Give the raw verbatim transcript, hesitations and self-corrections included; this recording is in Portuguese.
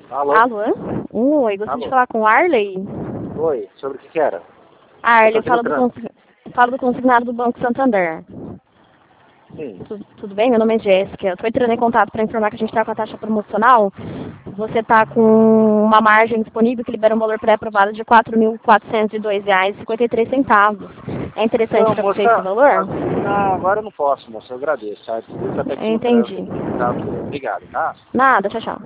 Alô? Alô? Oi, gostaria Alô? de falar com o Arley. Oi, sobre o que que era? Arley, Eu eu tô falo do, filtrando. consi- falo do consignado do Banco Santander. Sim. Tu- tudo bem? Meu nome é Jéssica. Eu estou entrando em contato para informar que a gente está com a taxa promocional. Você está com uma margem disponível que libera um valor pré-aprovado de quatro mil quatrocentos e dois reais e cinquenta e três centavos. É interessante Não, para você moça, esse valor? ah, não, agora eu não posso, moça, eu agradeço, tá? Desculpa até que Eu no trânsito entendi. aqui, tá? Obrigado, tá? Nada, tchau, tchau.